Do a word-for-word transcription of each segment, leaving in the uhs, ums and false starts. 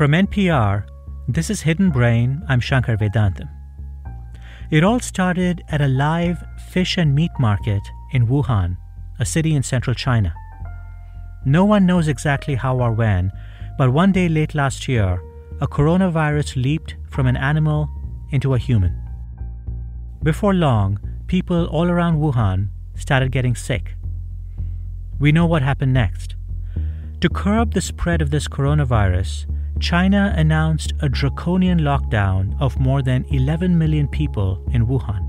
From N P R, this is Hidden Brain. I'm Shankar Vedantam. It all started at a live fish and meat market in Wuhan, a city in central China. No one knows exactly how or when, but one day late last year, a coronavirus leaped from an animal into a human. Before long, people all around Wuhan started getting sick. We know what happened next. To curb the spread of this coronavirus, China announced a draconian lockdown of more than eleven million people in Wuhan.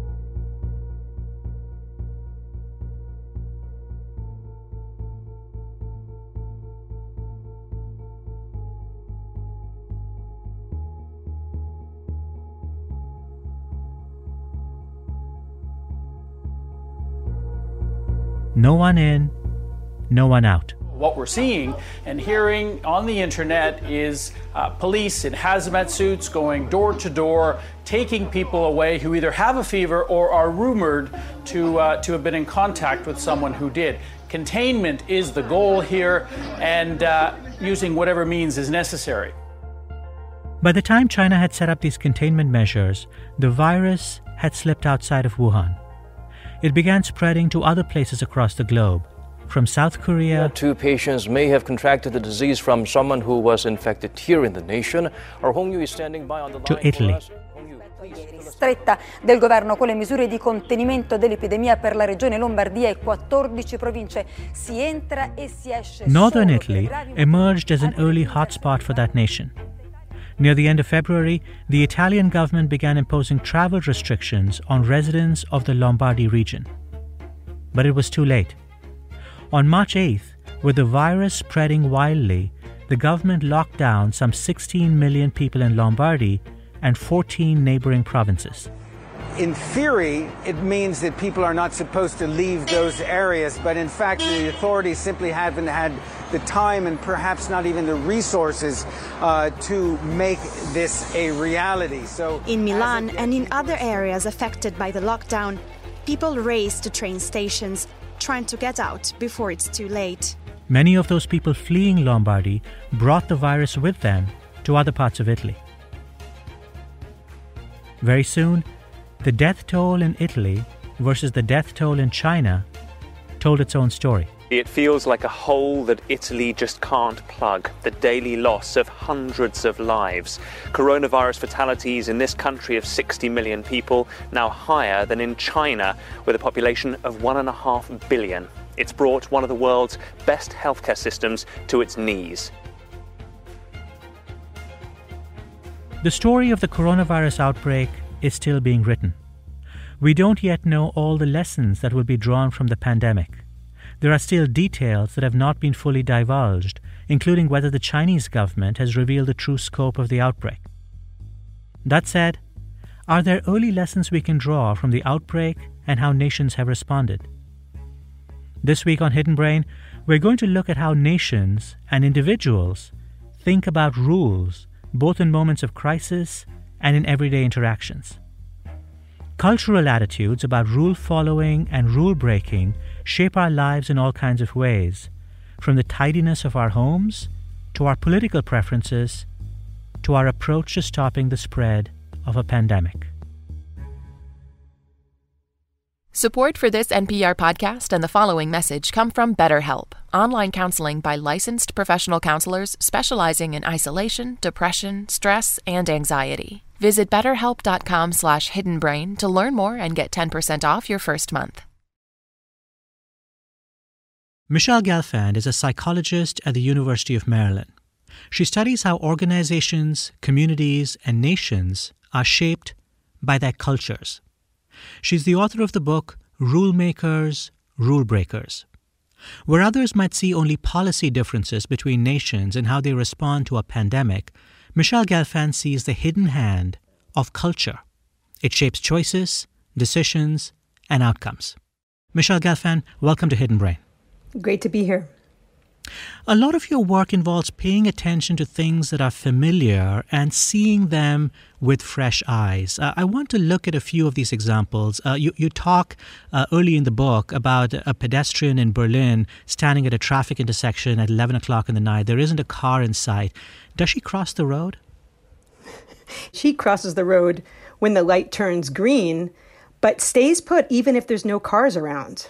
No one in, no one out. What we're seeing and hearing on the internet is uh, police in hazmat suits going door to door, taking people away who either have a fever or are rumored to uh, to have been in contact with someone who did. Containment is the goal here, and uh, using whatever means is necessary. By the time China had set up these containment measures, the virus had slipped outside of Wuhan. It began spreading to other places across the globe, from South Korea. Two patients may have contracted the disease from someone who was infected here in the nation. Our Hong Yu is standing by on the line to Italy. Stretta del governo con le misure di contenimento dell'epidemia per la regione Lombardia e quattordici province si entra e si esce. Northern Italy emerged as an early hotspot for that nation. Near the end of February, the Italian government began imposing travel restrictions on residents of the Lombardy region. But it was too late. On March eighth, with the virus spreading wildly, the government locked down some sixteen million people in Lombardy and fourteen neighboring provinces. In theory, it means that people are not supposed to leave those areas, but in fact, the authorities simply haven't had the time and perhaps not even the resources uh, to make this a reality. So, in Milan and in other areas affected by the lockdown, people race to train stations, trying to get out before it's too late. Many of those people fleeing Lombardy brought the virus with them to other parts of Italy. Very soon, the death toll in Italy versus the death toll in China told its own story. It feels like a hole that Italy just can't plug, the daily loss of hundreds of lives. Coronavirus fatalities in this country of sixty million people, now higher than in China, with a population of one and a half billion. It's brought one of the world's best healthcare systems to its knees. The story of the coronavirus outbreak is still being written. We don't yet know all the lessons that will be drawn from the pandemic. There are still details that have not been fully divulged, including whether the Chinese government has revealed the true scope of the outbreak. That said, are there early lessons we can draw from the outbreak and how nations have responded? This week on Hidden Brain, we're going to look at how nations and individuals think about rules, both in moments of crisis and in everyday interactions. Cultural attitudes about rule following and rule breaking shape our lives in all kinds of ways, from the tidiness of our homes to our political preferences to our approach to stopping the spread of a pandemic. Support for this N P R podcast and the following message come from BetterHelp, online counseling by licensed professional counselors specializing in isolation, depression, stress, and anxiety. Visit betterhelp.com slash hiddenbrain to learn more and get ten percent off your first month. Michelle Gelfand is a psychologist at the University of Maryland. She studies how organizations, communities, and nations are shaped by their cultures. She's the author of the book Rule Makers, Rule Breakers. Where others might see only policy differences between nations and how they respond to a pandemic, Michelle Gelfand sees the hidden hand of culture. It shapes choices, decisions, and outcomes. Michelle Gelfand, welcome to Hidden Brain. Great to be here. A lot of your work involves paying attention to things that are familiar and seeing them with fresh eyes. Uh, I want to look at a few of these examples. Uh, you, you talk uh, early in the book about a pedestrian in Berlin standing at a traffic intersection at eleven o'clock in the night. There isn't a car in sight. Does she cross the road? She crosses the road when the light turns green, but stays put even if there's no cars around.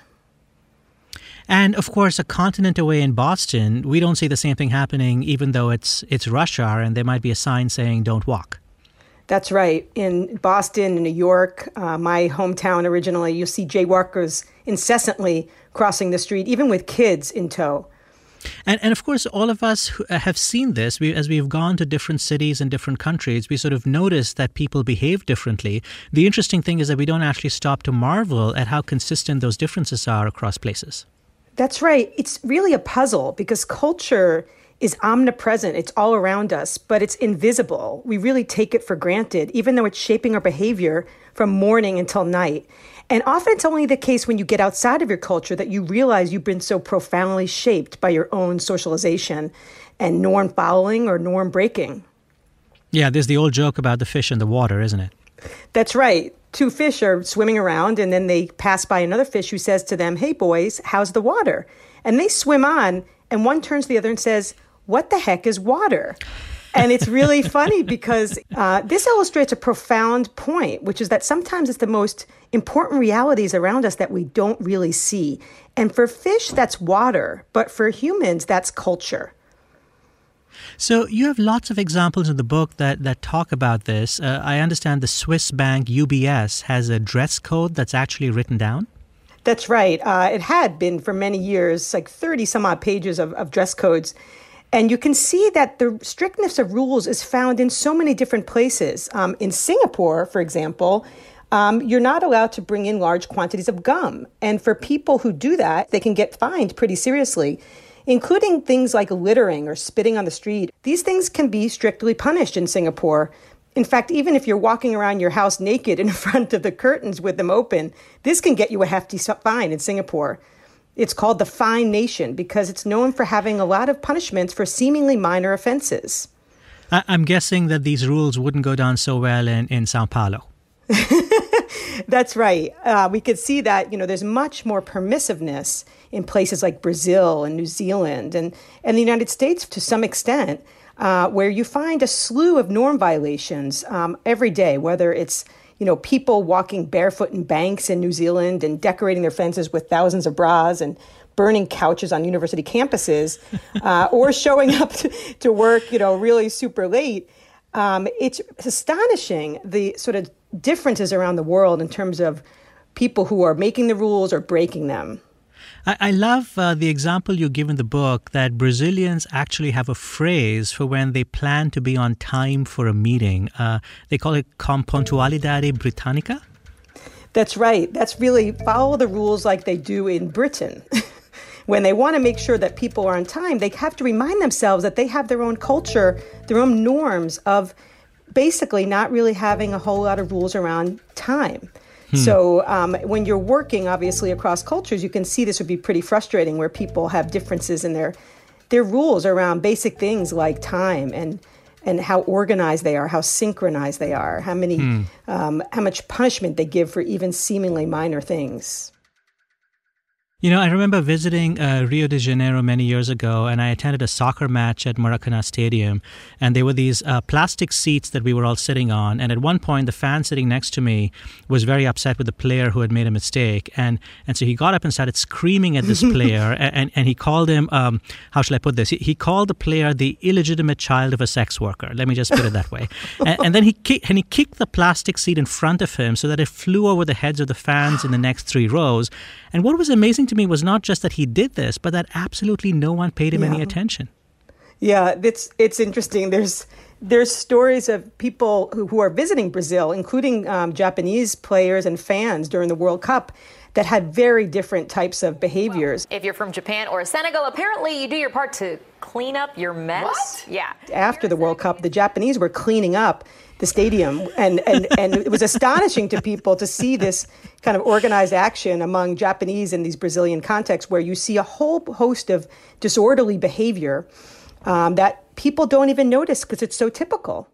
And, of course, a continent away in Boston, we don't see the same thing happening even though it's it's rush hour and there might be a sign saying don't walk. That's right. In Boston, in New York, uh, my hometown originally, you see jaywalkers incessantly crossing the street, even with kids in tow. And, and of course, all of us who have seen this. We, as we've gone to different cities and different countries, we sort of notice that people behave differently. The interesting thing is that we don't actually stop to marvel at how consistent those differences are across places. That's right. It's really a puzzle because culture is omnipresent. It's all around us, but it's invisible. We really take it for granted, even though it's shaping our behavior from morning until night. And often it's only the case when you get outside of your culture that you realize you've been so profoundly shaped by your own socialization and norm following or norm breaking. Yeah, there's the old joke about the fish in the water, isn't it? That's right. Two fish are swimming around and then they pass by another fish who says to them, "Hey boys, how's the water?" And they swim on and one turns to the other and says, "What the heck is water?" And it's really funny because uh, this illustrates a profound point, which is that sometimes it's the most important realities around us that we don't really see. And for fish, that's water. But for humans, that's culture. So you have lots of examples in the book that, that talk about this. Uh, I understand the Swiss bank U B S has a dress code that's actually written down. That's right. Uh, it had been for many years, like thirty some odd pages of, of dress codes. And you can see that the strictness of rules is found in so many different places. Um, in Singapore, for example, um, you're not allowed to bring in large quantities of gum. And for people who do that, they can get fined pretty seriously, including things like littering or spitting on the street. These things can be strictly punished in Singapore. In fact, even if you're walking around your house naked in front of the curtains with them open, this can get you a hefty fine in Singapore. It's called the Fine Nation because it's known for having a lot of punishments for seemingly minor offenses. I'm guessing that these rules wouldn't go down so well in, in Sao Paulo. That's right. Uh, we could see that, you know, there's much more permissiveness in places like Brazil and New Zealand and, and the United States to some extent, uh, where you find a slew of norm violations um, every day, whether it's, you know, people walking barefoot in banks in New Zealand and decorating their fences with thousands of bras and burning couches on university campuses, uh, or showing up to, to work, you know, really super late. Um, it's astonishing the sort of differences around the world in terms of people who are making the rules or breaking them. I, I love uh, the example you give in the book that Brazilians actually have a phrase for when they plan to be on time for a meeting. Uh, they call it com pontualidade británica. That's right. That's really follow the rules like they do in Britain. When they want to make sure that people are on time, they have to remind themselves that they have their own culture, their own norms of basically not really having a whole lot of rules around time. Hmm. So um, when you're working, obviously, across cultures, you can see this would be pretty frustrating where people have differences in their their rules around basic things like time and and how organized they are, how synchronized they are, how many, hmm. um, how much punishment they give for even seemingly minor things. You know, I remember visiting uh, Rio de Janeiro many years ago, and I attended a soccer match at Maracanã Stadium, and there were these uh, plastic seats that we were all sitting on, and at one point, the fan sitting next to me was very upset with the player who had made a mistake, and and so he got up and started screaming at this player, and, and he called him, um, how shall I put this, he, he called the player the illegitimate child of a sex worker, let me just put it that way, and, and then he, kick, and he kicked the plastic seat in front of him so that it flew over the heads of the fans in the next three rows, and what was amazing to me was not just that he did this, but that absolutely no one paid him yeah. any attention. Yeah, it's it's interesting. There's there's stories of people who, who are visiting Brazil, including um, Japanese players and fans during the World Cup, that had very different types of behaviors. If you're from Japan or Senegal, apparently you do your part to clean up your mess. What? Yeah. After the World Cup, the Japanese were cleaning up the stadium, and, and, and it was astonishing to people to see this kind of organized action among Japanese in these Brazilian contexts where you see a whole host of disorderly behavior um, that people don't even notice because it's so typical.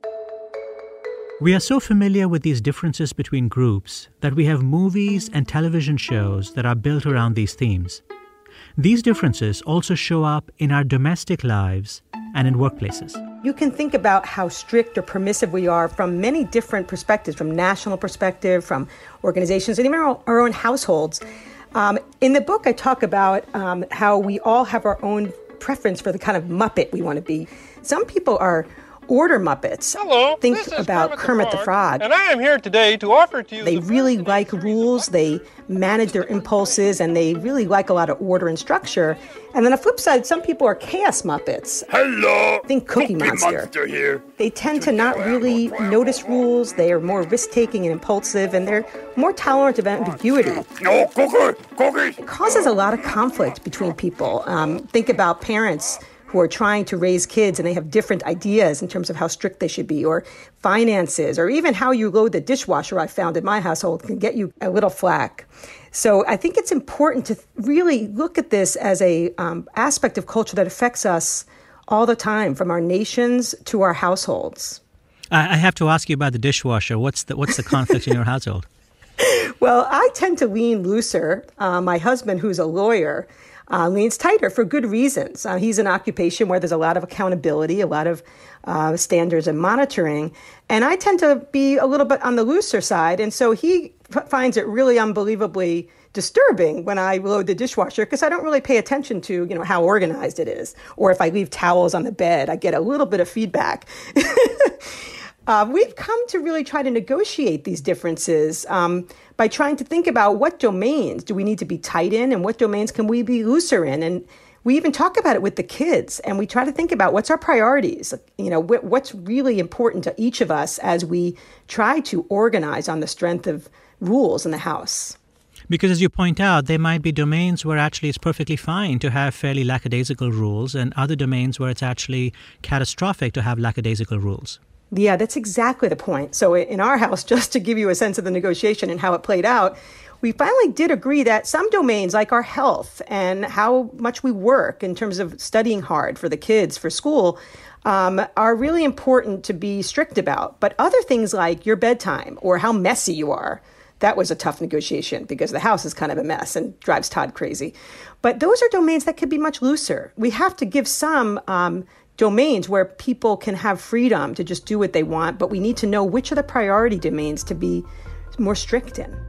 We are so familiar with these differences between groups that we have movies and television shows that are built around these themes. These differences also show up in our domestic lives and in workplaces. You can think about how strict or permissive we are from many different perspectives, from national perspective, from organizations, and even our, our own households. Um, in the book, I talk about um, how we all have our own preference for the kind of Muppet we want to be. Some people are order Muppets. Hello, think this is about Kermit, Kermit the, the Frog, Frog. And I am here today to offer to you... They the really like rules, they manage their impulses, and they really like a lot of order and structure. And then on the flip side, some people are chaos Muppets. Hello! Think Cookie, Cookie Monster. Monster here. They tend to not really notice rules, they are more risk-taking and impulsive, and they're more tolerant of ambiguity. No, Cookie! Cookie! It causes a lot of conflict between people. Um, think about parents who are trying to raise kids and they have different ideas in terms of how strict they should be, or finances, or even how you load the dishwasher, I found in my household, can get you a little flack. So I think it's important to really look at this as a um, aspect of culture that affects us all the time, from our nations to our households. I have to ask you about the dishwasher. What's the, what's the conflict in your household? Well, I tend to lean looser. Uh, my husband, who's a lawyer, Uh, leans tighter for good reasons. Uh, he's in an occupation where there's a lot of accountability, a lot of uh, standards and monitoring. And I tend to be a little bit on the looser side. And so he f- finds it really unbelievably disturbing when I load the dishwasher because I don't really pay attention to, you know, how organized it is. Or if I leave towels on the bed, I get a little bit of feedback. Uh, we've come to really try to negotiate these differences um, by trying to think about what domains do we need to be tight in and what domains can we be looser in. And we even talk about it with the kids, and we try to think about what's our priorities, you know, wh- what's really important to each of us as we try to organize on the strength of rules in the house. Because as you point out, there might be domains where actually it's perfectly fine to have fairly lackadaisical rules, and other domains where it's actually catastrophic to have lackadaisical rules. Yeah, that's exactly the point. So in our house, just to give you a sense of the negotiation and how it played out, we finally did agree that some domains like our health and how much we work in terms of studying hard for the kids, for school, um, are really important to be strict about. But other things like your bedtime or how messy you are, that was a tough negotiation because the house is kind of a mess and drives Todd crazy. But those are domains that could be much looser. We have to give some um, domains where people can have freedom to just do what they want, but we need to know which are the priority domains to be more strict in.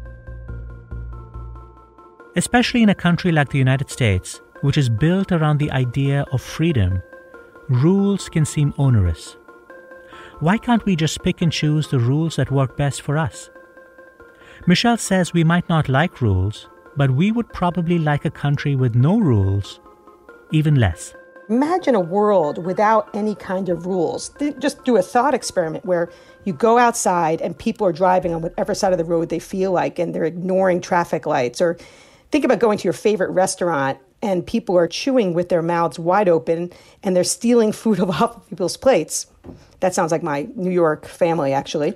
Especially in a country like the United States, which is built around the idea of freedom, rules can seem onerous. Why can't we just pick and choose the rules that work best for us? Michelle says we might not like rules, but we would probably like a country with no rules, even less. Imagine a world without any kind of rules. Just do a thought experiment where you go outside and people are driving on whatever side of the road they feel like and they're ignoring traffic lights. Or think about going to your favorite restaurant and people are chewing with their mouths wide open and they're stealing food off of people's plates. That sounds like my New York family, actually.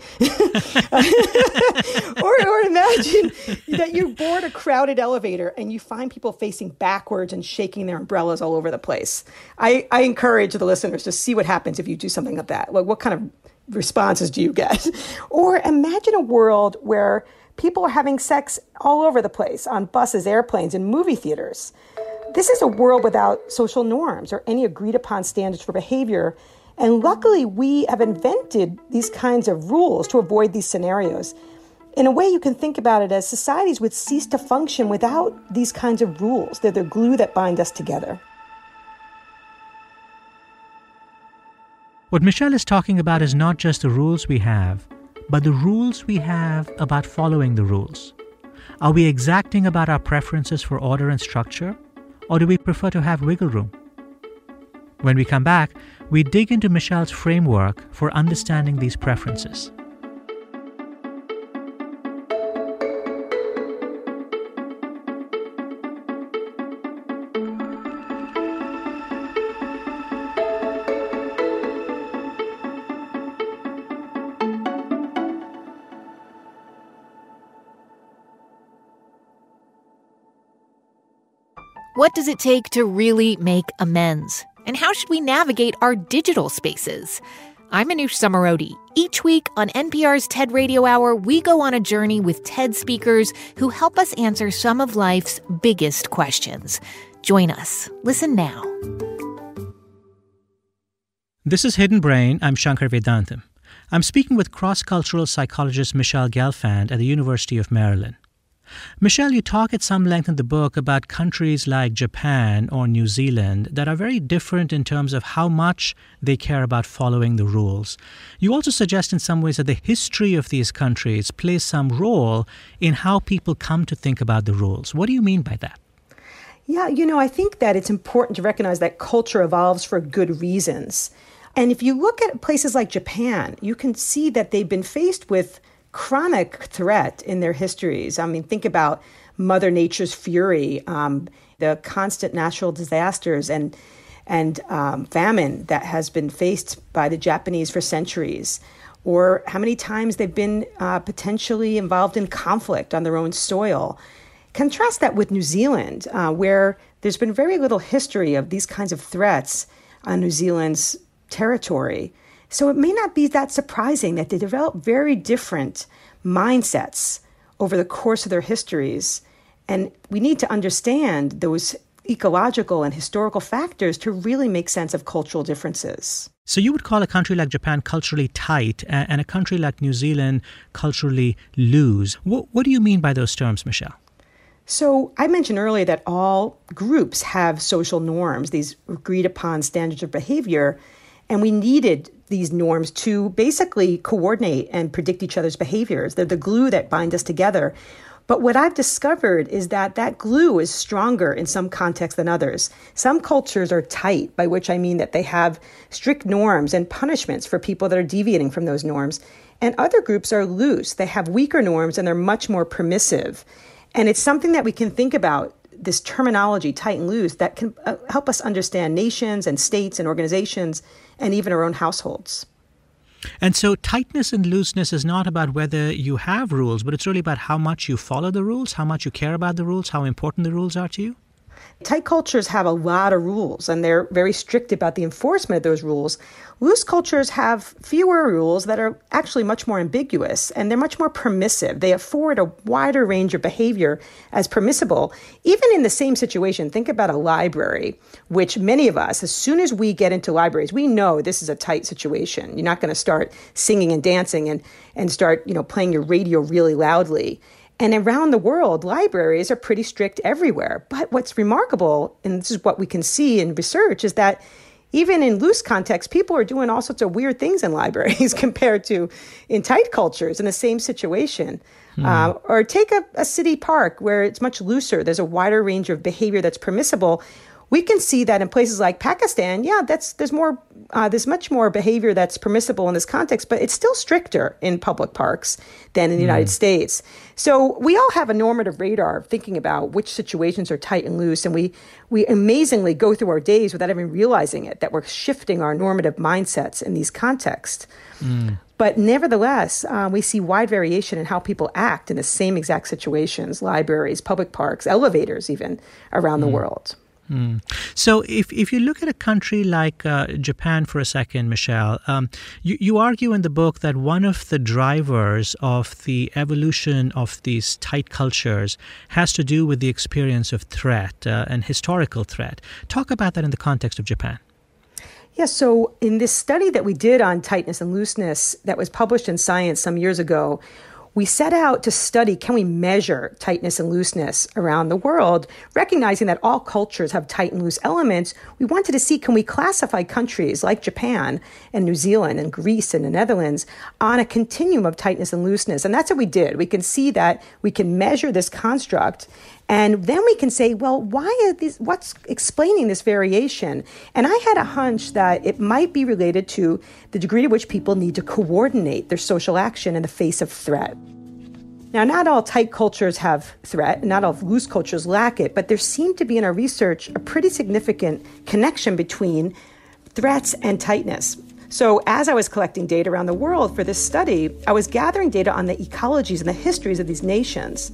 or, or imagine that you board a crowded elevator and you find people facing backwards and shaking their umbrellas all over the place. I, I encourage the listeners to see what happens if you do something like that. Like, what kind of responses do you get? Or imagine a world where people are having sex all over the place, on buses, airplanes, and movie theaters. This is a world without social norms or any agreed upon standards for behavior. And luckily, we have invented these kinds of rules to avoid these scenarios. In a way, you can think about it as societies would cease to function without these kinds of rules. They're the glue that bind us together. What Michelle is talking about is not just the rules we have, but the rules we have about following the rules. Are we exacting about our preferences for order and structure, or do we prefer to have wiggle room? When we come back, we dig into Michelle's framework for understanding these preferences. What does it take to really make amends? And how should we navigate our digital spaces? I'm Anoush Samarodi. Each week on N P R's TED Radio Hour, we go on a journey with TED speakers who help us answer some of life's biggest questions. Join us. Listen now. This is Hidden Brain. I'm Shankar Vedantam. I'm speaking with cross-cultural psychologist Michelle Gelfand at the University of Maryland. Michelle, you talk at some length in the book about countries like Japan or New Zealand that are very different in terms of how much they care about following the rules. You also suggest in some ways that the history of these countries plays some role in how people come to think about the rules. What do you mean by that? Yeah, you know, I think that it's important to recognize that culture evolves for good reasons. And if you look at places like Japan, you can see that they've been faced with chronic threat in their histories. I mean, think about Mother Nature's fury, um, the constant natural disasters and and um, famine that has been faced by the Japanese for centuries, or how many times they've been uh, potentially involved in conflict on their own soil. Contrast that with New Zealand, uh, where there's been very little history of these kinds of threats on New Zealand's territory. So it may not be that surprising that they develop very different mindsets over the course of their histories. And we need to understand those ecological and historical factors to really make sense of cultural differences. So you would call a country like Japan culturally tight and a country like New Zealand culturally loose. What, what do you mean by those terms, Michelle? So I mentioned earlier that all groups have social norms, these agreed upon standards of behavior, and we needed these norms to basically coordinate and predict each other's behaviors. They're the glue that bind us together. But what I've discovered is that that glue is stronger in some contexts than others. Some cultures are tight, by which I mean that they have strict norms and punishments for people that are deviating from those norms. And other groups are loose. They have weaker norms and they're much more permissive. And it's something that we can think about, this terminology, tight and loose, that can uh, help us understand nations and states and organizations and even our own households. And so tightness and looseness is not about whether you have rules, but it's really about how much you follow the rules, how much you care about the rules, how important the rules are to you? Tight cultures have a lot of rules, and they're very strict about the enforcement of those rules. Loose cultures have fewer rules that are actually much more ambiguous, and they're much more permissive. They afford a wider range of behavior as permissible. Even in the same situation, think about a library, which many of us, as soon as we get into libraries, we know this is a tight situation. You're not going to start singing and dancing and, and start, you know, playing your radio really loudly. And around the world, libraries are pretty strict everywhere. But what's remarkable, and this is what we can see in research, is that even in loose contexts, people are doing all sorts of weird things in libraries compared to in tight cultures in the same situation. Mm. Uh, or take a, a city park where it's much looser. There's a wider range of behavior that's permissible. We can see that in places like Pakistan, yeah, that's there's more, uh, there's much more behavior that's permissible in this context, but it's still stricter in public parks than in the mm. United States. So we all have a normative radar thinking about which situations are tight and loose, and we we amazingly go through our days without even realizing it, that we're shifting our normative mindsets in these contexts. Mm. But nevertheless, uh, we see wide variation in how people act in the same exact situations, libraries, public parks, elevators even, around mm. the world. Mm. So if if you look at a country like uh, Japan for a second, Michelle, um, you, you argue in the book that one of the drivers of the evolution of these tight cultures has to do with the experience of threat uh, and historical threat. Talk about that in the context of Japan. Yeah, so in this study that we did on tightness and looseness that was published in Science some years ago, we set out to study, can we measure tightness and looseness around the world, recognizing that all cultures have tight and loose elements. We wanted to see, can we classify countries like Japan and New Zealand and Greece and the Netherlands on a continuum of tightness and looseness? And that's what we did. We can see that we can measure this construct, and then we can say, well, why are these, what's explaining this variation? And I had a hunch that it might be related to the degree to which people need to coordinate their social action in the face of threat. Now, not all tight cultures have threat, and not all loose cultures lack it, but there seemed to be in our research a pretty significant connection between threats and tightness. So as I was collecting data around the world for this study, I was gathering data on the ecologies and the histories of these nations.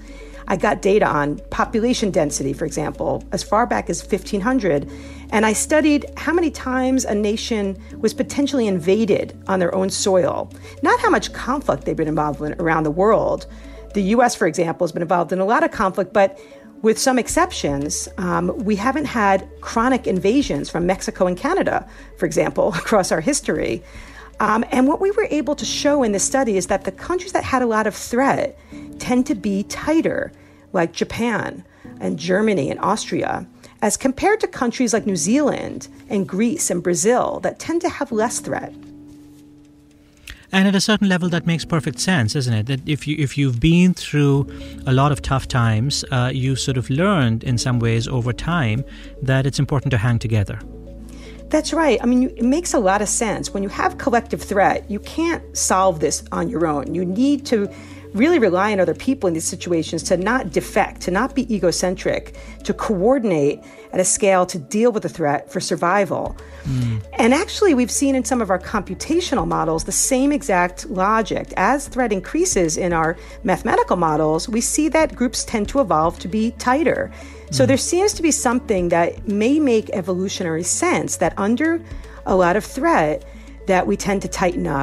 I got data on population density, for example, as far back as fifteen hundred. And I studied how many times a nation was potentially invaded on their own soil, not how much conflict they've been involved in around the world. The U S, for example, has been involved in a lot of conflict, but with some exceptions, um, we haven't had chronic invasions from Mexico and Canada, for example, across our history. Um, and what we were able to show in this study is that the countries that had a lot of threat tend to be tighter, like Japan and Germany and Austria, as compared to countries like New Zealand and Greece and Brazil that tend to have less threat. And at a certain level, that makes perfect sense, isn't it? That if you if you've been through a lot of tough times, uh, you've sort of learned in some ways over time that it's important to hang together. That's right. I mean, it makes a lot of sense. When you have collective threat, you can't solve this on your own. You need to really rely on other people in these situations to not defect, to not be egocentric, to coordinate at a scale to deal with the threat for survival. Mm. And actually, we've seen in some of our computational models the same exact logic. As threat increases in our mathematical models, we see that groups tend to evolve to be tighter. So there seems to be something that may make evolutionary sense, that under a lot of threat, that we tend to tighten up.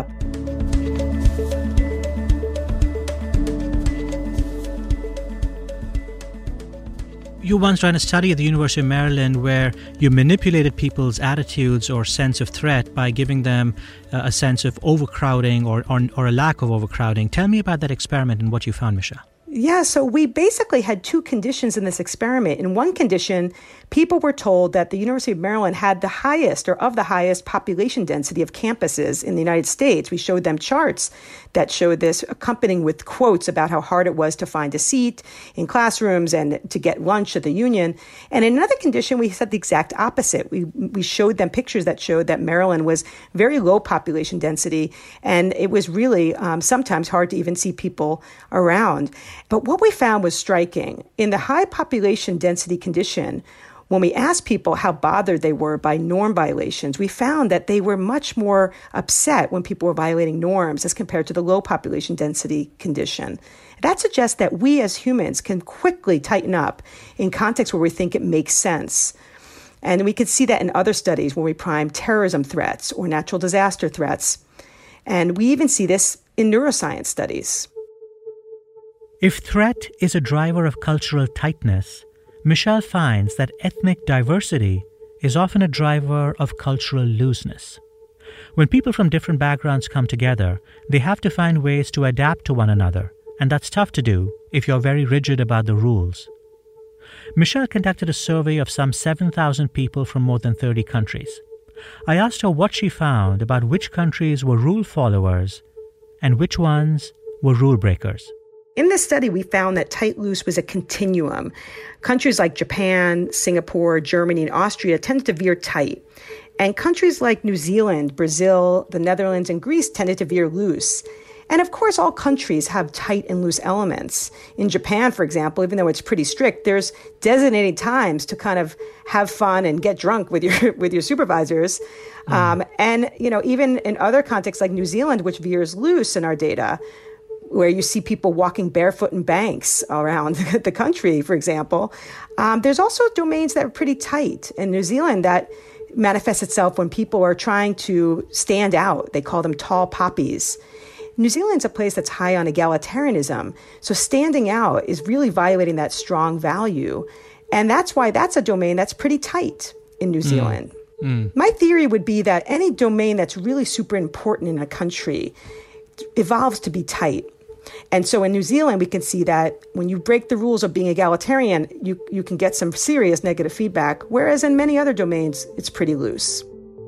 You once ran a study at the University of Maryland where you manipulated people's attitudes or sense of threat by giving them uh, a sense of overcrowding or, or, or a lack of overcrowding. Tell me about that experiment and what you found, Michelle. Yeah, so we basically had two conditions in this experiment. In one condition, people were told that the University of Maryland had the highest or of the highest population density of campuses in the United States. We showed them charts that showed this, accompanying with quotes about how hard it was to find a seat in classrooms and to get lunch at the Union. And in another condition, we said the exact opposite. We we showed them pictures that showed that Maryland was very low population density, and it was really um, sometimes hard to even see people around. But what we found was striking. In the high population density condition, when we asked people how bothered they were by norm violations, we found that they were much more upset when people were violating norms as compared to the low population density condition. That suggests that we as humans can quickly tighten up in contexts where we think it makes sense. And we could see that in other studies when we prime terrorism threats or natural disaster threats. And we even see this in neuroscience studies. If threat is a driver of cultural tightness, Michelle finds that ethnic diversity is often a driver of cultural looseness. When people from different backgrounds come together, they have to find ways to adapt to one another, and that's tough to do if you're very rigid about the rules. Michelle conducted a survey of some seven thousand people from more than thirty countries. I asked her what she found about which countries were rule followers and which ones were rule breakers. In this study, we found that tight-loose was a continuum. Countries like Japan, Singapore, Germany, and Austria tended to veer tight. And countries like New Zealand, Brazil, the Netherlands, and Greece tended to veer loose. And of course, all countries have tight and loose elements. In Japan, for example, even though it's pretty strict, there's designated times to kind of have fun and get drunk with your with your supervisors. Mm. Um, and, you know, even in other contexts like New Zealand, which veers loose in our data, where you see people walking barefoot in banks around the country, for example. Um, there's also domains that are pretty tight. In New Zealand, that manifests itself when people are trying to stand out. They call them tall poppies. New Zealand's a place that's high on egalitarianism. So standing out is really violating that strong value. And that's why that's a domain that's pretty tight in New Zealand. Mm. Mm. My theory would be that any domain that's really super important in a country evolves to be tight. And so in New Zealand, we can see that when you break the rules of being egalitarian, you, you can get some serious negative feedback, whereas in many other domains, it's pretty loose.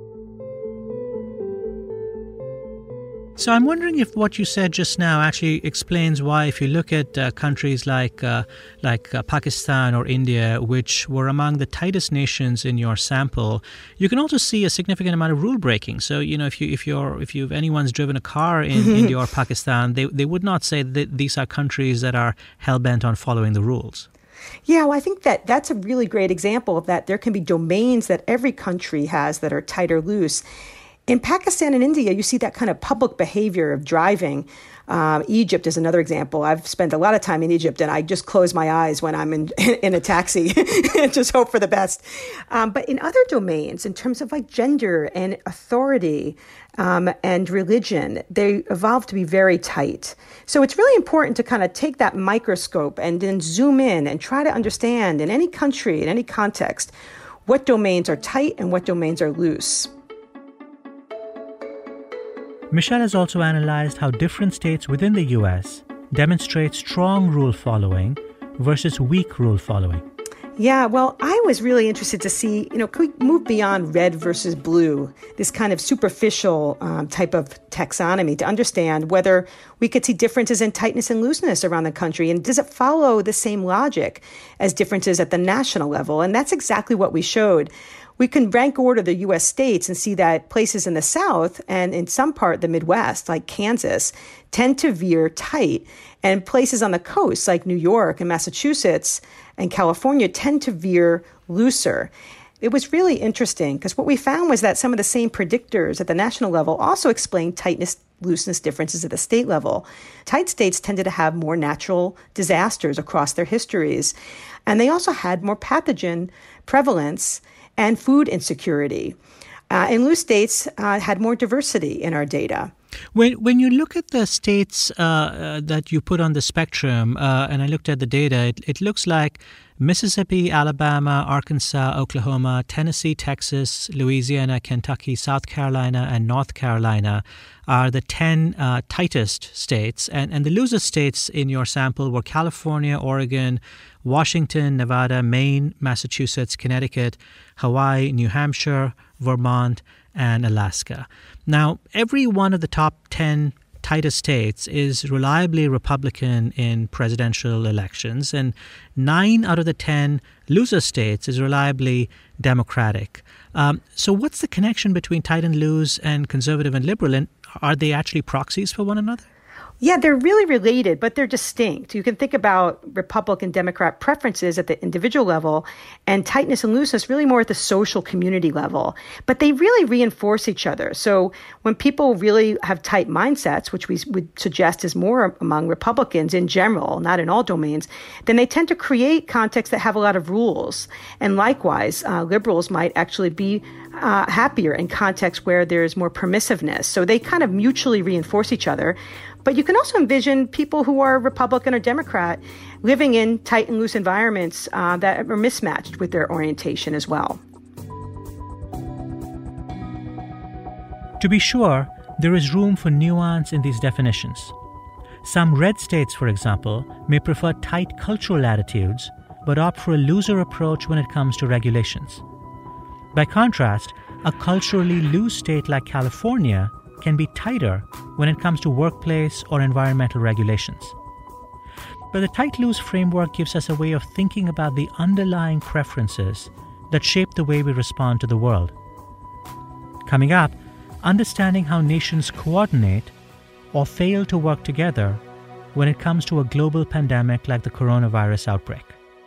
So I'm wondering if what you said just now actually explains why, if you look at uh, countries like uh, like uh, Pakistan or India, which were among the tightest nations in your sample, you can also see a significant amount of rule breaking. So, you know, if you if you're if you if anyone's driven a car in India or Pakistan, they they would not say that these are countries that are hell bent on following the rules. Yeah, well, I think that that's a really great example of that. There can be domains that every country has that are tight or loose. In Pakistan and India, you see that kind of public behavior of driving. Um, Egypt is another example. I've spent a lot of time in Egypt, and I just close my eyes when I'm in in a taxi and just hope for the best. Um, but in other domains, in terms of like gender and authority um, and religion, they evolve to be very tight. So it's really important to kind of take that microscope and then zoom in and try to understand in any country, in any context, what domains are tight and what domains are loose. Michelle has also analyzed how different states within the U S demonstrate strong rule following versus weak rule following. Yeah, well, I was really interested to see, you know, could we move beyond red versus blue, this kind of superficial um, type of taxonomy, to understand whether we could see differences in tightness and looseness around the country, and does it follow the same logic as differences at the national level? And that's exactly what we showed. We can rank order the U S states and see that places in the South and in some part the Midwest, like Kansas, tend to veer tight. And places on the coast, like New York and Massachusetts and California, tend to veer looser. It was really interesting because what we found was that some of the same predictors at the national level also explain tightness, looseness differences at the state level. Tight states tended to have more natural disasters across their histories. And they also had more pathogen prevalence and food insecurity. Uh, and loose states uh, had more diversity in our data. When when you look at the states uh, uh, that you put on the spectrum, uh, and I looked at the data, it, it looks like Mississippi, Alabama, Arkansas, Oklahoma, Tennessee, Texas, Louisiana, Kentucky, South Carolina, and North Carolina are the ten uh, tightest states. And, and the loosest states in your sample were California, Oregon, Washington, Nevada, Maine, Massachusetts, Connecticut, Hawaii, New Hampshire, Vermont, and Alaska. Now, every one of the top ten tightest states is reliably Republican in presidential elections, and nine out of the ten loser states is reliably Democratic. Um, so what's the connection between tight and loose and conservative and liberal, and are they actually proxies for one another? Yeah, they're really related, but they're distinct. You can think about Republican Democrat preferences at the individual level and tightness and looseness really more at the social community level. But they really reinforce each other. So when people really have tight mindsets, which we would suggest is more among Republicans in general, not in all domains, then they tend to create contexts that have a lot of rules. And likewise, uh, liberals might actually be uh, happier in contexts where there's more permissiveness. So they kind of mutually reinforce each other. But you can also envision people who are Republican or Democrat living in tight and loose environments uh, that are mismatched with their orientation as well. To be sure, there is room for nuance in these definitions. Some red states, for example, may prefer tight cultural attitudes, but opt for a looser approach when it comes to regulations. By contrast, a culturally loose state like California can be tighter when it comes to workplace or environmental regulations. But the tight-loose framework gives us a way of thinking about the underlying preferences that shape the way we respond to the world. Coming up, understanding how nations coordinate or fail to work together when it comes to a global pandemic like the coronavirus outbreak.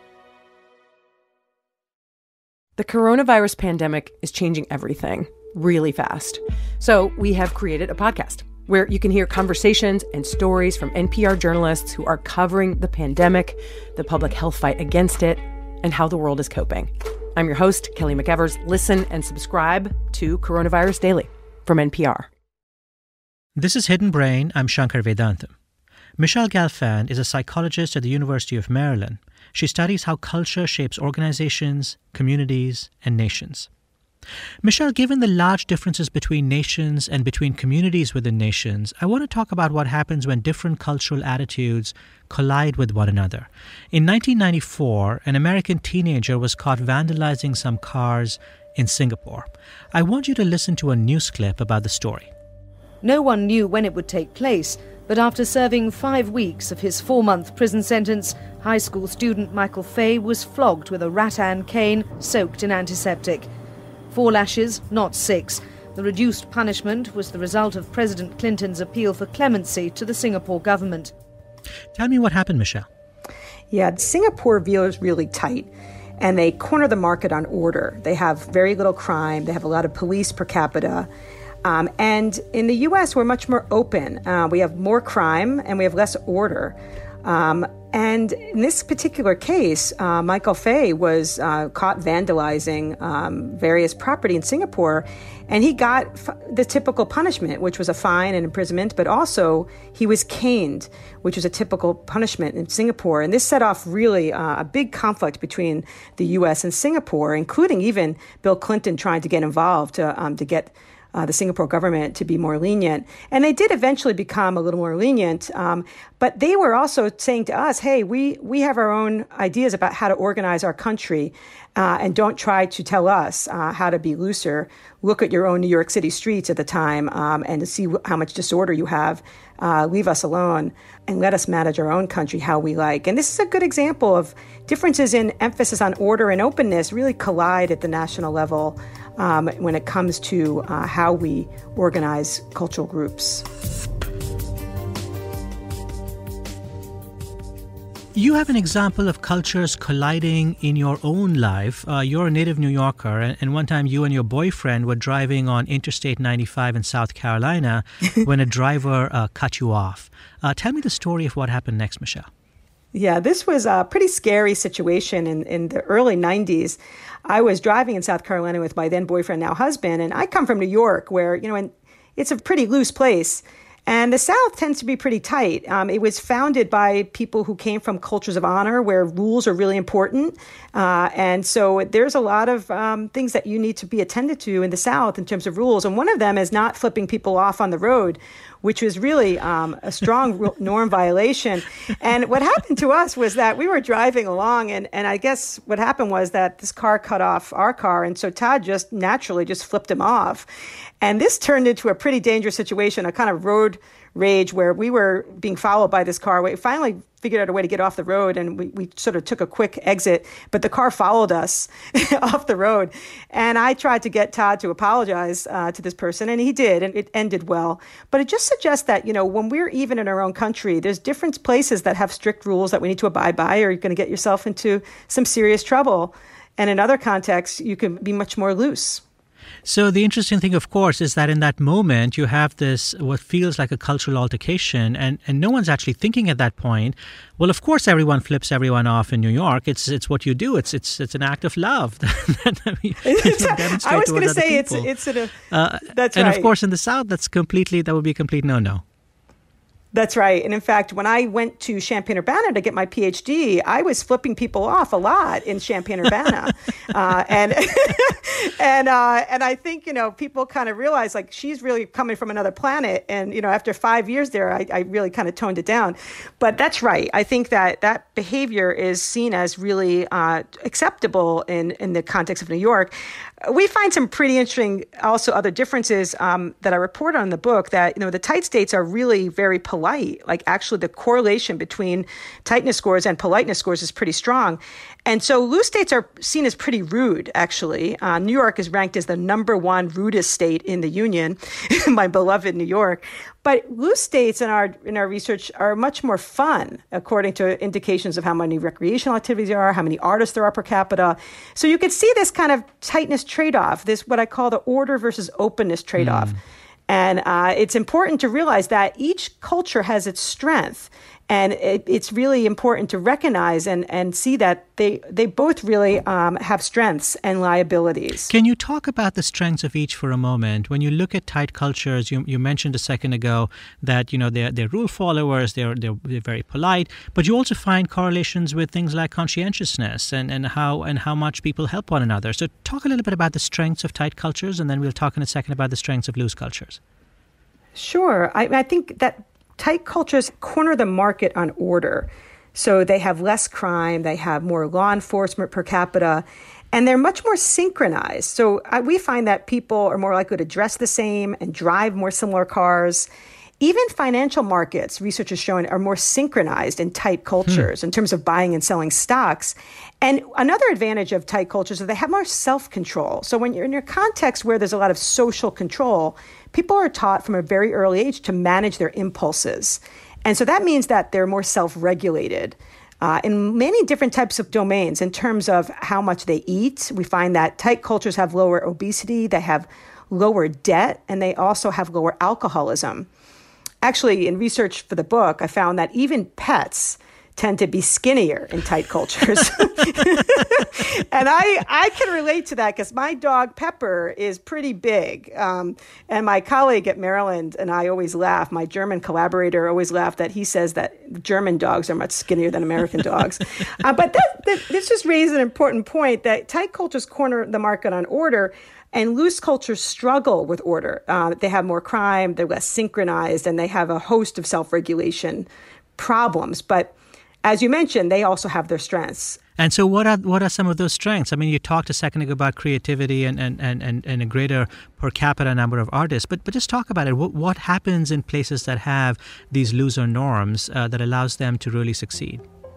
The coronavirus pandemic is changing everything really fast. So we have created a podcast where you can hear conversations and stories from N P R journalists who are covering the pandemic, the public health fight against it, and how the world is coping. I'm your host, Kelly McEvers. Listen and subscribe to Coronavirus Daily from N P R. This is Hidden Brain. I'm Shankar Vedantam. Michelle Galfand is a psychologist at the University of Maryland. She studies how culture shapes organizations, communities, and nations. Michelle, given the large differences between nations and between communities within nations, I want to talk about what happens when different cultural attitudes collide with one another. In nineteen ninety-four, an American teenager was caught vandalizing some cars in Singapore. I want you to listen to a news clip about the story. No one knew when it would take place, but after serving five weeks of his four-month prison sentence, high school student Michael Fay was flogged with a rattan cane soaked in antiseptic. Four lashes, not six. The reduced punishment was the result of President Clinton's appeal for clemency to the Singapore government. Tell me what happened, Michelle. Yeah, Singapore veers really tight, and they corner the market on order. They have very little crime. They have a lot of police per capita. Um, and in the U S, we're much more open. Uh, we have more crime and we have less order. Um, and in this particular case, uh, Michael Fay was uh, caught vandalizing um, various property in Singapore, and he got f- the typical punishment, which was a fine and imprisonment, but also he was caned, which was a typical punishment in Singapore. And this set off really uh, a big conflict between the U S and Singapore, including even Bill Clinton trying to get involved to, um, to get Uh, the Singapore government to be more lenient. And they did eventually become a little more lenient. Um, but they were also saying to us, hey, we, we have our own ideas about how to organize our country, uh, and don't try to tell us uh, how to be looser. Look at your own New York City streets at the time um, and to see w- how much disorder you have. Uh, leave us alone and let us manage our own country how we like. And this is a good example of differences in emphasis on order and openness really collide at the national level um, when it comes to uh, how we organize cultural groups. You have an example of cultures colliding in your own life. Uh, you're a native New Yorker, and, and one time you and your boyfriend were driving on Interstate ninety-five in South Carolina when a driver uh, cut you off. Uh, tell me the story of what happened next, Michelle. Yeah, this was a pretty scary situation in, in the early nineties. I was driving in South Carolina with my then boyfriend, now husband, and I come from New York, where, you know, and it's a pretty loose place. And the South tends to be pretty tight. Um, it was founded by people who came from cultures of honor where rules are really important. Uh, and so there's a lot of um, things that you need to be attended to in the South in terms of rules. And one of them is not flipping people off on the road, which was really um, a strong norm violation. And what happened to us was that we were driving along, and, and I guess what happened was that this car cut off our car, and so Todd just naturally just flipped him off. And this turned into a pretty dangerous situation, a kind of road rage where we were being followed by this car. We finally figured out a way to get off the road, and we, we sort of took a quick exit, but the car followed us off the road. And I tried to get Todd to apologize uh, to this person, and he did, and it ended well. But it just suggests that, you know, when we're even in our own country, there's different places that have strict rules that we need to abide by, or you're going to get yourself into some serious trouble. And in other contexts, you can be much more loose. So the interesting thing, of course, is that in that moment, you have this, what feels like a cultural altercation, and, and no one's actually thinking at that point, well, of course, everyone flips everyone off in New York. It's it's what you do. It's it's it's an act of love. I mean, I was going to say it's, it's an, uh, that's and right. of course, in the South, that's completely, that would be a complete no-no. That's right. And in fact, when I went to Champaign-Urbana to get my P H D, I was flipping people off a lot in Champaign-Urbana. uh, and and uh, and I think, you know, people kind of realize, like, she's really coming from another planet. And, you know, after five years there, I, I really kind of toned it down. But that's right. I think that that behavior is seen as really uh, acceptable in, in the context of New York. We find some pretty interesting also other differences um, that I report on in the book, that, you know, the tight states are really very polite. Like, actually the correlation between tightness scores and politeness scores is pretty strong. And so loose states are seen as pretty rude, actually. Uh, New York is ranked as the number one rudest state in the Union, my beloved New York. But loose states in our in our research are much more fun, according to indications of how many recreational activities there are, how many artists there are per capita. So you could see this kind of tightness trade-off, this what I call the order versus openness trade-off. Mm. And uh, it's important to realize that each culture has its strength. And it, it's really important to recognize and, and see that they they both really um, have strengths and liabilities. Can you talk about the strengths of each for a moment? When you look at tight cultures, you you mentioned a second ago that, you know, they're they're rule followers, they're they're, they're very polite, but you also find correlations with things like conscientiousness and, and how and how much people help one another. So talk a little bit about the strengths of tight cultures, and then we'll talk in a second about the strengths of loose cultures. Sure. I, I think that tight cultures corner the market on order. So they have less crime, they have more law enforcement per capita, and they're much more synchronized. So I, we find that people are more likely to dress the same and drive more similar cars. Even financial markets, research has shown, are more synchronized in tight cultures hmm. in terms of buying and selling stocks. And another advantage of tight cultures is they have more self-control. So when you're in your context where there's a lot of social control, people are taught from a very early age to manage their impulses. And so that means that they're more self-regulated uh, in many different types of domains in terms of how much they eat. We find that tight cultures have lower obesity, they have lower debt, and they also have lower alcoholism. Actually, in research for the book, I found that even pets tend to be skinnier in tight cultures. And I, I can relate to that because my dog Pepper is pretty big. Um, and my colleague at Maryland and I always laugh, my German collaborator always laughed that he says that German dogs are much skinnier than American dogs. uh, but that, that, this just raises an important point that tight cultures corner the market on order, and loose cultures struggle with order. Uh, they have more crime, they're less synchronized, and they have a host of self-regulation problems. But as you mentioned, they also have their strengths. And so what are what are some of those strengths? I mean, you talked a second ago about creativity and, and, and, and a greater per capita number of artists, but but just talk about it. What, what happens in places that have these looser norms uh, that allows them to really succeed?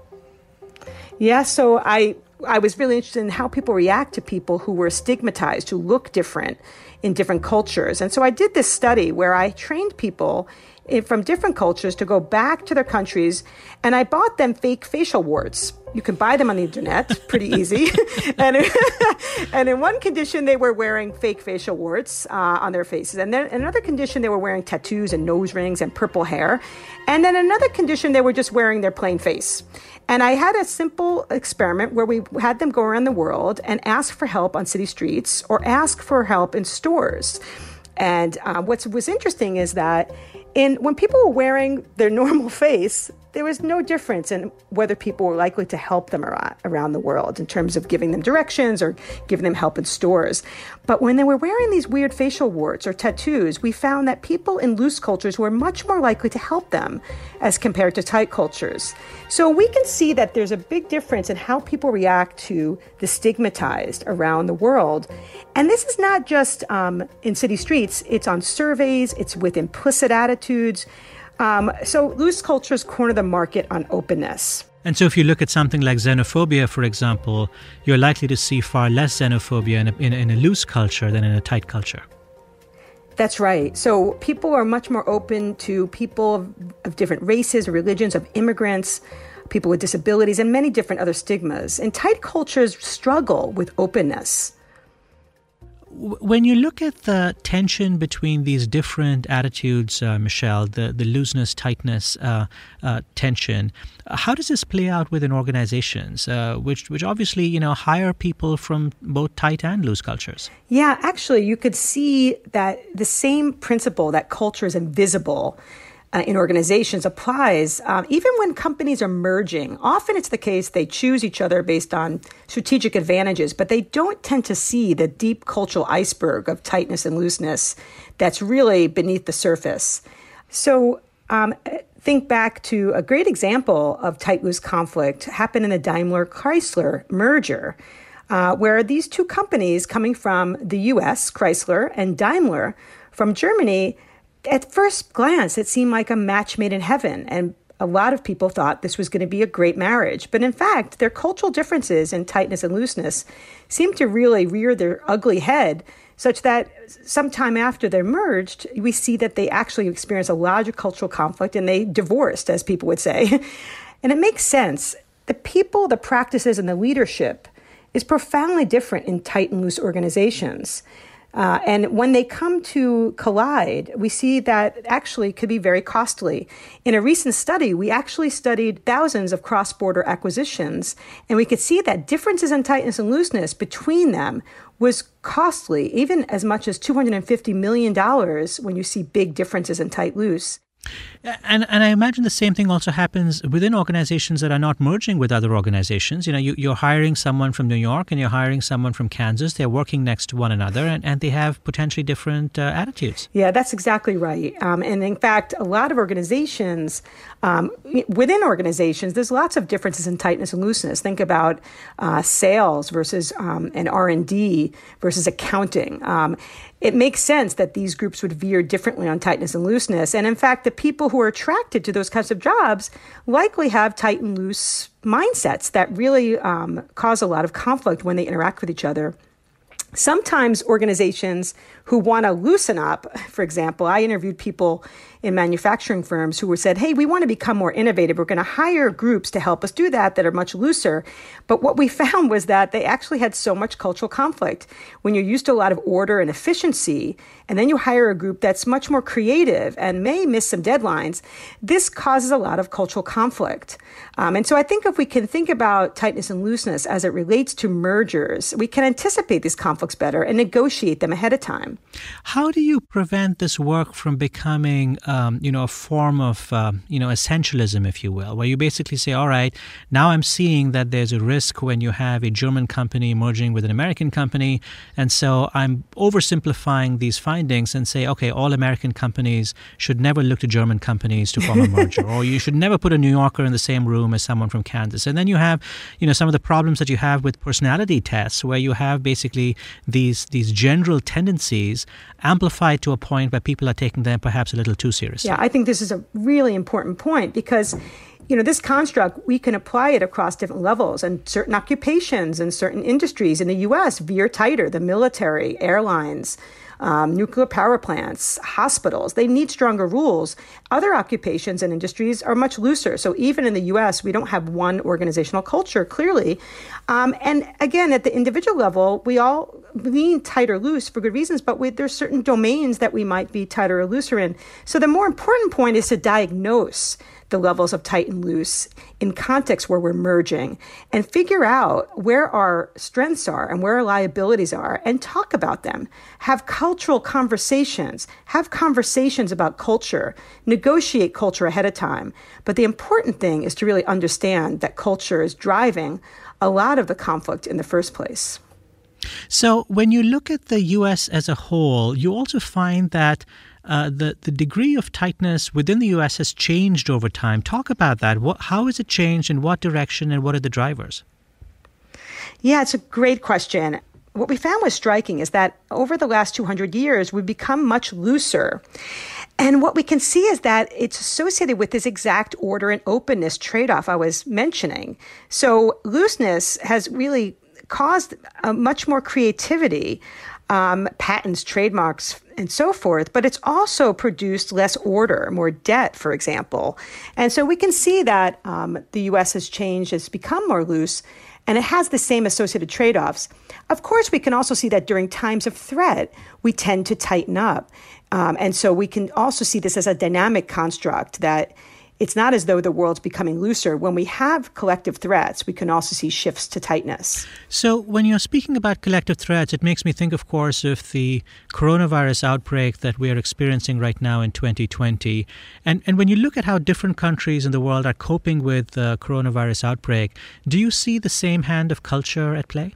Yeah, so I I was really interested in how people react to people who were stigmatized, who look different in different cultures. And so I did this study where I trained people from different cultures to go back to their countries, and I bought them fake facial warts. You can buy them on the internet, pretty easy. and, and in one condition, they were wearing fake facial warts uh, on their faces. And then in another condition, they were wearing tattoos and nose rings and purple hair. And then another condition, they were just wearing their plain face. And I had a simple experiment where we had them go around the world and ask for help on city streets or ask for help in stores. And uh, what was interesting is that in when people were wearing their normal face, there was no difference in whether people were likely to help them around the world in terms of giving them directions or giving them help in stores. But when they were wearing these weird facial warts or tattoos, we found that people in loose cultures were much more likely to help them as compared to tight cultures. So we can see that there's a big difference in how people react to the stigmatized around the world. And this is not just um, in city streets. It's on surveys. It's with implicit attitudes. Um, so loose cultures corner the market on openness. And so if you look at something like xenophobia, for example, you're likely to see far less xenophobia in a, in a, in a loose culture than in a tight culture. That's right. So people are much more open to people of, of different races or religions, of immigrants, people with disabilities, and many different other stigmas. And tight cultures struggle with openness. When you look at the tension between these different attitudes, uh, Michelle, the, the looseness, tightness uh, uh, tension, how does this play out within organizations, uh, which which obviously, you know, hire people from both tight and loose cultures? Yeah, actually, you could see that the same principle that culture is invisible Uh, in organizations applies um, even when companies are merging. Often it's the case they choose each other based on strategic advantages, but they don't tend to see the deep cultural iceberg of tightness and looseness that's really beneath the surface. So um, think back to a great example of tight-loose conflict happened in the Daimler-Chrysler merger, uh, where these two companies coming from the U S, Chrysler, and Daimler from Germany, at first glance, it seemed like a match made in heaven, and a lot of people thought this was going to be a great marriage. But in fact, their cultural differences in tightness and looseness seemed to really rear their ugly head, such that sometime after they're merged, we see that they actually experienced a larger cultural conflict and they divorced, as people would say. And it makes sense. The people, the practices, and the leadership is profoundly different in tight and loose organizations. Uh, and when they come to collide, we see that actually could be very costly. In a recent study, we actually studied thousands of cross-border acquisitions, and we could see that differences in tightness and looseness between them was costly, even as much as two hundred fifty million dollars when you see big differences in tight-loose. And and I imagine the same thing also happens within organizations that are not merging with other organizations. You know, you, you're hiring someone from New York and you're hiring someone from Kansas. They're working next to one another and, and they have potentially different uh, attitudes. Yeah, that's exactly right. Um, and in fact, a lot of organizations, um, within organizations, there's lots of differences in tightness and looseness. Think about uh, sales versus um, an R and D versus accounting. Um, It makes sense that these groups would veer differently on tightness and looseness. And in fact, the people who are attracted to those kinds of jobs likely have tight and loose mindsets that really um, cause a lot of conflict when they interact with each other. Sometimes organizations who want to loosen up, for example, I interviewed people in manufacturing firms who were said, hey, we want to become more innovative. We're going to hire groups to help us do that that are much looser. But what we found was that they actually had so much cultural conflict. When you're used to a lot of order and efficiency, and then you hire a group that's much more creative and may miss some deadlines, this causes a lot of cultural conflict. Um, and so I think if we can think about tightness and looseness as it relates to mergers, we can anticipate these conflicts better and negotiate them ahead of time. How do you prevent this work from becoming, um, you know, a form of, um, you know, essentialism, if you will, where you basically say, all right, now I'm seeing that there's a risk when you have a German company merging with an American company, and so I'm oversimplifying these findings and say, okay, all American companies should never look to German companies to form a merger, or you should never put a New Yorker in the same room as someone from Kansas. And then you have, you know, some of the problems that you have with personality tests, where you have basically these these general tendencies amplified to a point where people are taking them perhaps a little too seriously. Yeah, I think this is a really important point because, you know, this construct, we can apply it across different levels, and certain occupations and certain industries in the U S veer tighter. The military, airlines, um, nuclear power plants, hospitals, they need stronger rules. Other occupations and industries are much looser. So even in the U S, we don't have one organizational culture, clearly. Um, and again, at the individual level, we all lean tight or loose for good reasons, but we, there's certain domains that we might be tighter or looser in. So the more important point is to diagnose the levels of tight and loose in context where we're merging and figure out where our strengths are and where our liabilities are and talk about them. Have cultural conversations, have conversations about culture, negotiate culture ahead of time. But the important thing is to really understand that culture is driving a lot of the conflict in the first place. So when you look at the U S as a whole, you also find that uh, the, the degree of tightness within the U S has changed over time. Talk about that. What, how has it changed, in what direction, and what are the drivers? Yeah, it's a great question. What we found was striking is that over the last two hundred years, we've become much looser. And what we can see is that it's associated with this exact order and openness trade-off I was mentioning. So looseness has really caused uh, much more creativity, um, patents, trademarks, and so forth, but it's also produced less order, more debt, for example. And so we can see that um, the U S has changed, has become more loose, and it has the same associated trade-offs. Of course, we can also see that during times of threat, we tend to tighten up. Um, and so we can also see this as a dynamic construct, that it's not as though the world's becoming looser. When we have collective threats, we can also see shifts to tightness. So when you're speaking about collective threats, it makes me think, of course, of the coronavirus outbreak that we are experiencing right now in twenty twenty. And, and when you look at how different countries in the world are coping with the coronavirus outbreak, do you see the same hand of culture at play?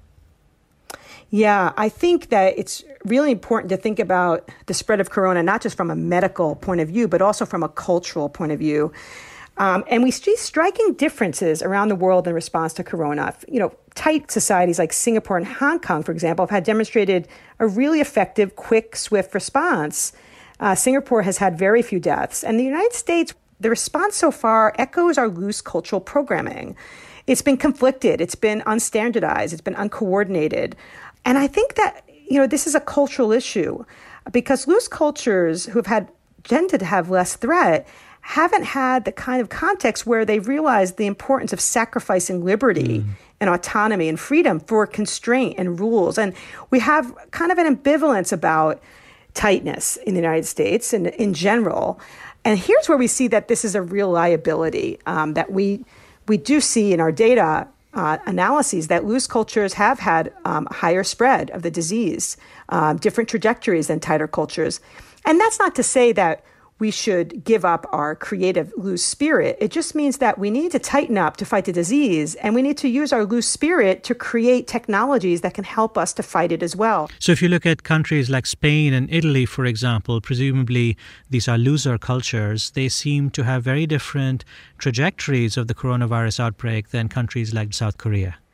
Yeah, I think that it's really important to think about the spread of corona, not just from a medical point of view, but also from a cultural point of view. Um, and we see striking differences around the world in response to corona. You know, tight societies like Singapore and Hong Kong, for example, have had demonstrated a really effective, quick, swift response. Uh, Singapore has had very few deaths. And the United States, the response so far echoes our loose cultural programming. It's been conflicted. It's been unstandardized. It's been uncoordinated. And I think that, you know, this is a cultural issue because loose cultures who have had tended to have less threat haven't had the kind of context where they've realized the importance of sacrificing liberty mm. and autonomy and freedom for constraint and rules. And we have kind of an ambivalence about tightness in the United States and in general. And here's where we see that this is a real liability um, that we we do see in our data Uh, analyses that loose cultures have had um, higher spread of the disease, um, different trajectories than tighter cultures. And that's not to say that we should give up our creative loose spirit. It just means that we need to tighten up to fight the disease, and we need to use our loose spirit to create technologies that can help us to fight it as well. So if you look at countries like Spain and Italy, for example, presumably these are looser cultures. They seem to have very different trajectories of the coronavirus outbreak than countries like South Korea.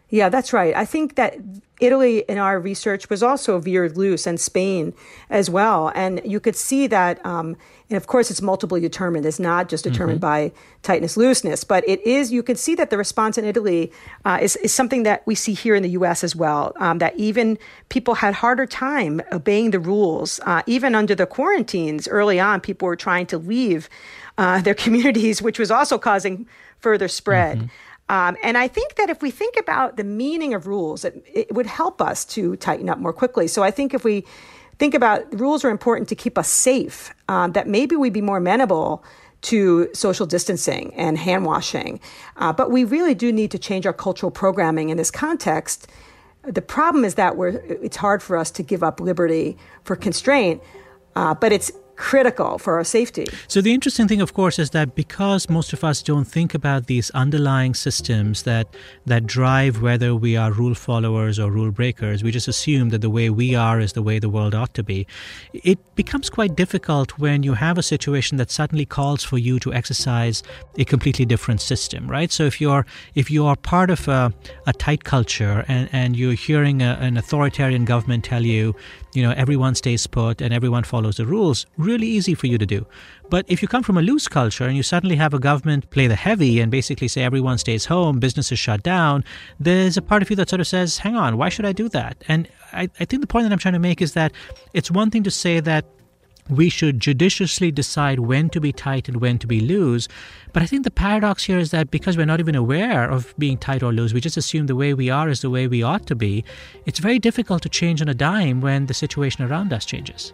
Yeah, that's right. I think that Italy in our research was also veered loose, and Spain as well. And you could see that, um, and of course it's multiply determined. It's not just determined mm-hmm. by tightness, looseness, but it is, you can see that the response in Italy uh, is, is something that we see here in the U S as well, um, that even people had harder time obeying the rules. Uh, even under the quarantines early on, people were trying to leave uh, their communities, which was also causing further spread. Mm-hmm. Um, and I think that if we think about the meaning of rules, it, it would help us to tighten up more quickly. So I think if we think about rules are important to keep us safe, um, that maybe we'd be more amenable to social distancing and hand washing. Uh, but we really do need to change our cultural programming in this context. The problem is that we're, it's hard for us to give up liberty for constraint, uh, but it's critical for our safety. So the interesting thing, of course, is that because most of us don't think about these underlying systems that that drive whether we are rule followers or rule breakers, we just assume that the way we are is the way the world ought to be. It becomes quite difficult when you have a situation that suddenly calls for you to exercise a completely different system, right? So if you're if you are part of a, a tight culture and, and you're hearing a, an authoritarian government tell you, you know, everyone stays put and everyone follows the rules, really easy for you to do. But if you come from a loose culture and you suddenly have a government play the heavy and basically say everyone stays home, businesses shut down, there's a part of you that sort of says, hang on, why should I do that? And I, I think the point that I'm trying to make is that it's one thing to say that we should judiciously decide when to be tight and when to be loose. But I think the paradox here is that because we're not even aware of being tight or loose, we just assume the way we are is the way we ought to be. It's very difficult to change on a dime when the situation around us changes.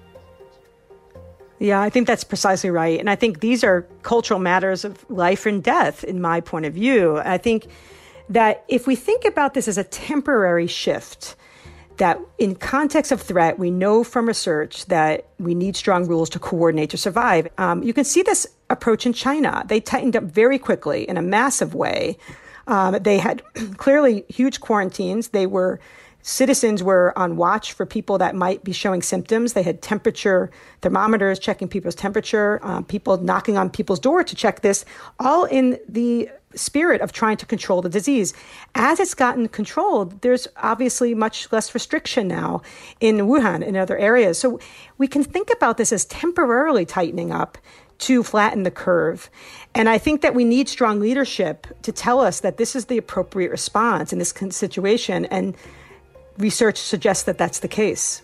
Yeah, I think that's precisely right. And I think these are cultural matters of life and death, in my point of view. I think that if we think about this as a temporary shift, that in context of threat, we know from research that we need strong rules to coordinate to survive. Um, you can see this approach in China. They tightened up very quickly in a massive way. Um, they had clearly huge quarantines. They were Citizens were on watch for people that might be showing symptoms. They had temperature thermometers checking people's temperature, um, people knocking on people's door to check this, all in the spirit of trying to control the disease. As it's gotten controlled, there's obviously much less restriction now in Wuhan and other areas. So we can think about this as temporarily tightening up to flatten the curve. And I think that we need strong leadership to tell us that this is the appropriate response in this situation. And research suggests that that's the case.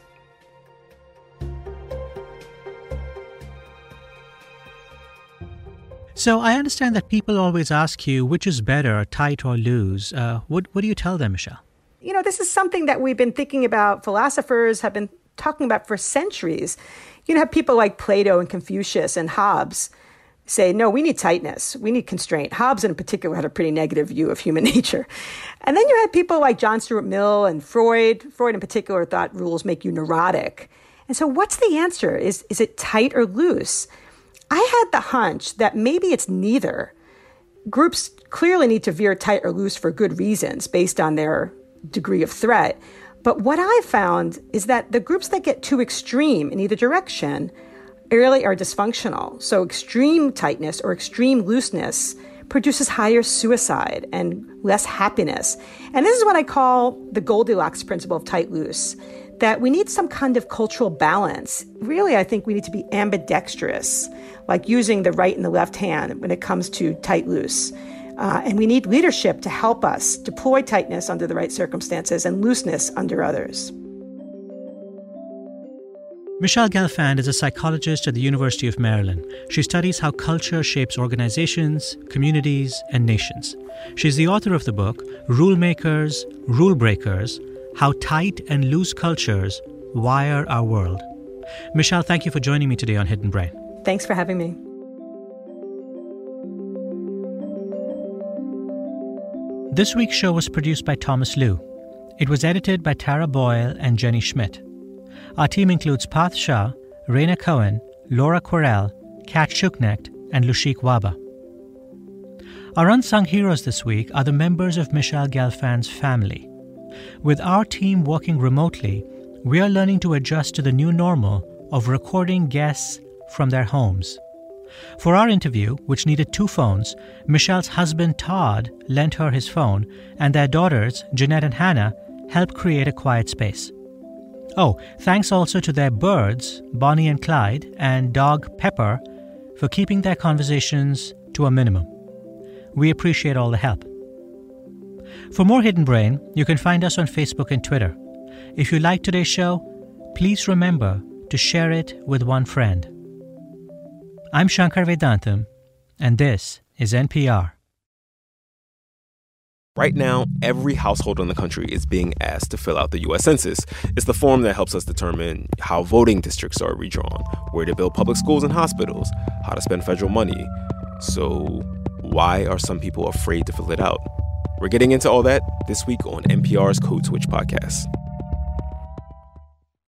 So I understand that people always ask you which is better, tight or loose. Uh, what, what do you tell them, Michelle? You know, this is something that we've been thinking about. Philosophers have been talking about for centuries. You know, have people like Plato and Confucius and Hobbes say, no, we need tightness. We need constraint. Hobbes in particular had a pretty negative view of human nature. And then you had people like John Stuart Mill and Freud. Freud in particular thought rules make you neurotic. And so what's the answer? Is, is it tight or loose? I had the hunch that maybe it's neither. Groups clearly need to veer tight or loose for good reasons based on their degree of threat. But what I found is that the groups that get too extreme in either direction really are dysfunctional. So extreme tightness or extreme looseness produces higher suicide and less happiness. And this is what I call the Goldilocks principle of tight-loose, that we need some kind of cultural balance. Really, I think we need to be ambidextrous, like using the right and the left hand when it comes to tight-loose. Uh, and we need leadership to help us deploy tightness under the right circumstances and looseness under others. Michelle Gelfand is a psychologist at the University of Maryland. She studies how culture shapes organizations, communities, and nations. She's the author of the book, Rule Makers, Rule Breakers, How Tight and Loose Cultures Wire Our World. Michelle, thank you for joining me today on Hidden Brain. Thanks for having me. This week's show was produced by Thomas Liu. It was edited by Tara Boyle and Jenny Schmidt. Our team includes Path Shah, Raina Cohen, Laura Querelle, Kat Shuknecht, and Lushik Waba. Our unsung heroes this week are the members of Michelle Gelfand's family. With our team working remotely, we are learning to adjust to the new normal of recording guests from their homes. For our interview, which needed two phones, Michelle's husband Todd lent her his phone, and their daughters, Jeanette and Hannah, helped create a quiet space. Oh, thanks also to their birds, Bonnie and Clyde, and dog Pepper, for keeping their conversations to a minimum. We appreciate all the help. For more Hidden Brain, you can find us on Facebook and Twitter. If you like today's show, please remember to share it with one friend. I'm Shankar Vedantam, and this is N P R. Right now, every household in the country is being asked to fill out the U S Census. It's the form that helps us determine how voting districts are redrawn, where to build public schools and hospitals, how to spend federal money. So why are some people afraid to fill it out? We're getting into all that this week on N P R's Code Switch podcast.